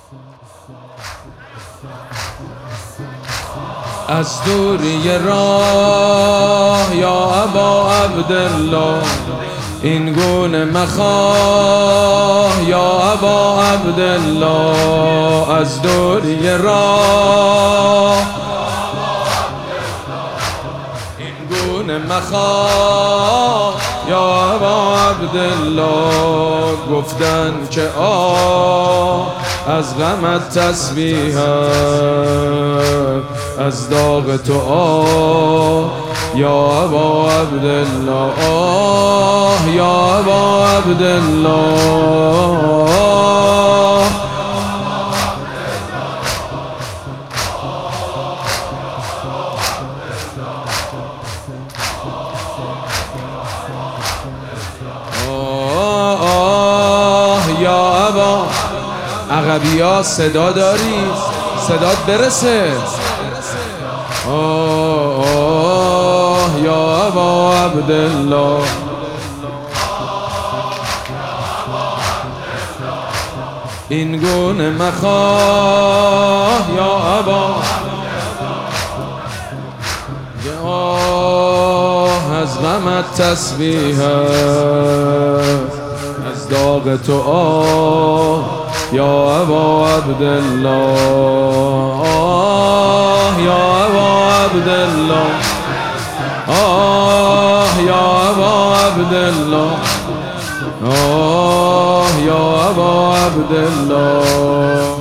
از دوری راه یا ابا عبدالله، این گونه مخواه یا ابا عبدالله. از دوری راه این گونه مخواه یا ابا عبدالله. گفتن که از غمت تسبیح از داغ تو یا ابا عبدالله، یا ابا عبدالله. یا ابا عقبیا صدا داری؟ صدات برسه. یا ابا عبدالله، این گونه مخواه یا ابا، از غمت تسبیح از داغ تو یا ابا عبدالله، یا ابا عبدالله، یا ابا عبدالله، یا ابا عبدالله.